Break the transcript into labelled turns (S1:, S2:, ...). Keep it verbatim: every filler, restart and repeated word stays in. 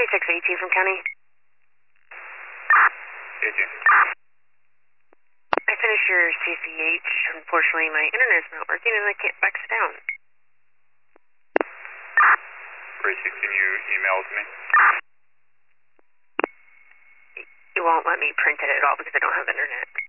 S1: twenty-six eighteen from County.
S2: eighteen.
S1: I finished your C C H. Unfortunately, my internet's not working and I can't fax it down.
S2: Gracie, can you email it to me?
S1: You won't let me print it at all because I don't have internet.